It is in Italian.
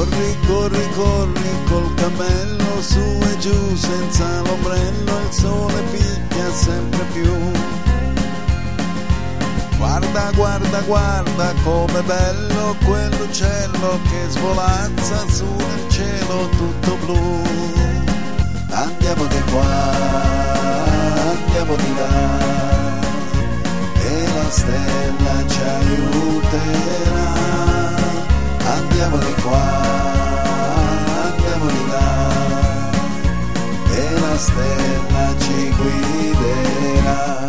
Corri, corri, corri col cammello su e giù senza l'ombrello, il sole picchia sempre più. Guarda, guarda, guarda com'è bello quell'uccello che svolazza su nel cielo tutto blu. Andiamo di qua, andiamo di là, e la stella ci aiuterà. Andiamo di qua, andiamo di là, e la stella ci guiderà.